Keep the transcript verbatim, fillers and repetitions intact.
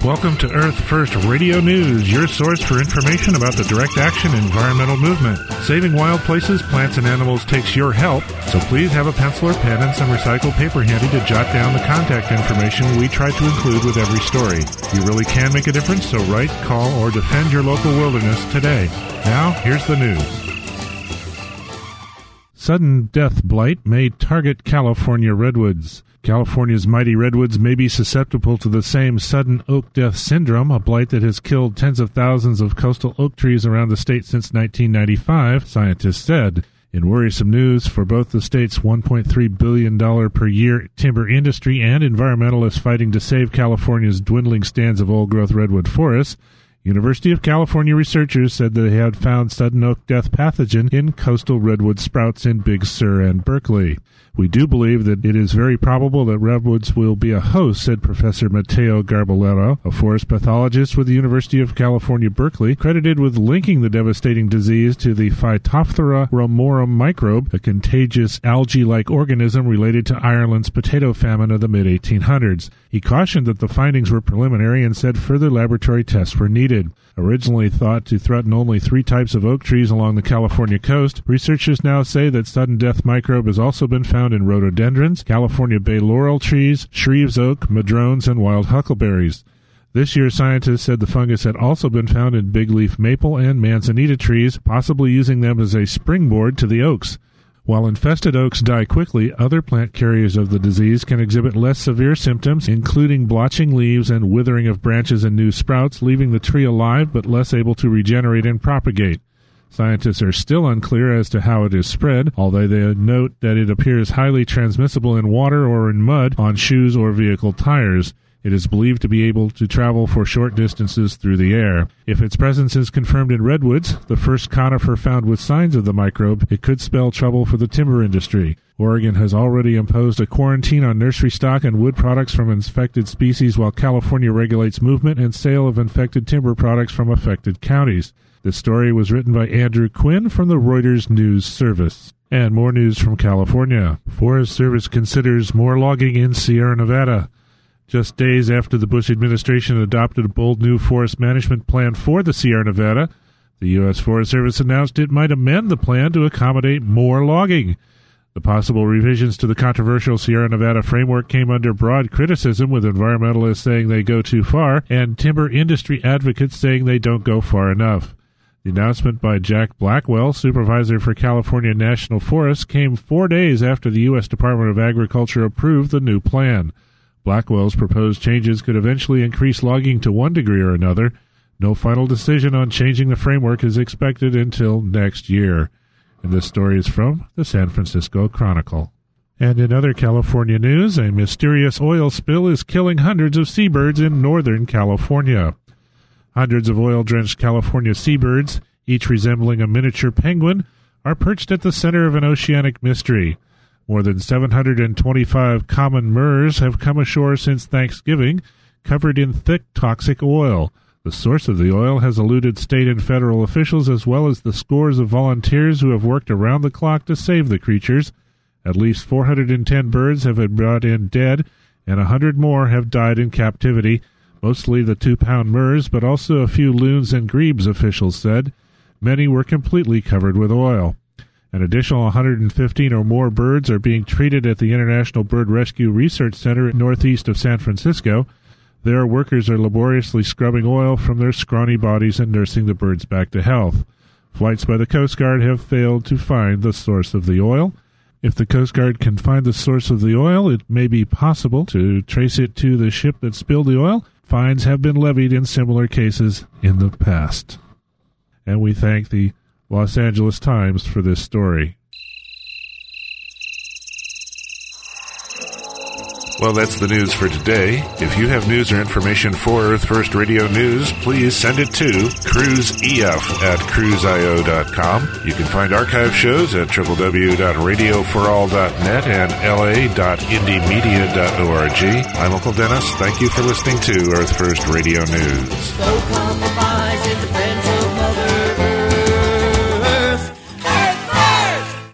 Welcome to Earth First Radio News, your source for information about the direct action environmental movement. Saving wild places, plants, and animals takes your help, so please have a pencil or pen and some recycled paper handy to jot down the contact information we try to include with every story. You really can make a difference, so write, call, or defend your local wilderness today. Now, here's the news. Sudden death blight may target California redwoods. California's mighty redwoods may be susceptible to the same sudden oak death syndrome, a blight that has killed tens of thousands of coastal oak trees around the state since nineteen ninety-five, scientists said. In worrisome news for both the state's one point three billion dollars per year timber industry and environmentalists fighting to save California's dwindling stands of old-growth redwood forests, University of California researchers said that they had found sudden oak death pathogen in coastal redwood sprouts in Big Sur and Berkeley. We do believe that it is very probable that redwoods will be a host, said Professor Matteo Garbolero, a forest pathologist with the University of California, Berkeley, credited with linking the devastating disease to the Phytophthora ramorum microbe, a contagious algae-like organism related to Ireland's potato famine of the mid eighteen hundreds. He cautioned that the findings were preliminary and said further laboratory tests were needed. Originally thought to threaten only three types of oak trees along the California coast, researchers now say that sudden death microbe has also been found in rhododendrons, California bay laurel trees, Shreve's oak, madrones, and wild huckleberries. This year, scientists said the fungus had also been found in big leaf maple and manzanita trees, possibly using them as a springboard to the oaks. While infested oaks die quickly, other plant carriers of the disease can exhibit less severe symptoms, including blotching leaves and withering of branches and new sprouts, leaving the tree alive but less able to regenerate and propagate. Scientists are still unclear as to how it is spread, although they note that it appears highly transmissible in water or in mud on shoes or vehicle tires. It is believed to be able to travel for short distances through the air. If its presence is confirmed in redwoods, the first conifer found with signs of the microbe, it could spell trouble for the timber industry. Oregon has already imposed a quarantine on nursery stock and wood products from infected species, while California regulates movement and sale of infected timber products from affected counties. This story was written by Andrew Quinn from the Reuters News Service. And more news from California. Forest Service considers more logging in Sierra Nevada. Just days after the Bush administration adopted a bold new forest management plan for the Sierra Nevada, the U S Forest Service announced it might amend the plan to accommodate more logging. The possible revisions to the controversial Sierra Nevada framework came under broad criticism, with environmentalists saying they go too far and timber industry advocates saying they don't go far enough. The announcement by Jack Blackwell, supervisor for California National Forests, came four days after the U S Department of Agriculture approved the new plan. Blackwell's proposed changes could eventually increase logging to one degree or another. No final decision on changing the framework is expected until next year. And this story is from the San Francisco Chronicle. And in other California news, a mysterious oil spill is killing hundreds of seabirds in Northern California. Hundreds of oil-drenched California seabirds, each resembling a miniature penguin, are perched at the center of an oceanic mystery. More than seven hundred twenty-five common murres have come ashore since Thanksgiving, covered in thick, toxic oil. The source of the oil has eluded state and federal officials, as well as the scores of volunteers who have worked around the clock to save the creatures. At least four hundred ten birds have been brought in dead, and one hundred more have died in captivity, mostly the two-pound murres, but also a few loons and grebes, officials said. Many were completely covered with oil. An additional one hundred fifteen or more birds are being treated at the International Bird Rescue Research Center northeast of San Francisco. There, workers are laboriously scrubbing oil from their scrawny bodies and nursing the birds back to health. Flights by the Coast Guard have failed to find the source of the oil. If the Coast Guard can find the source of the oil, it may be possible to trace it to the ship that spilled the oil. Fines have been levied in similar cases in the past. And we thank the Los Angeles Times for this story. Well, that's the news for today. If you have news or information for Earth First Radio News, please send it to cruiseef at cruise i o dot com. You can find archive shows at w w w dot radio for all dot net and l a dot indie media dot org. I'm Uncle Dennis. Thank you for listening to Earth First Radio News.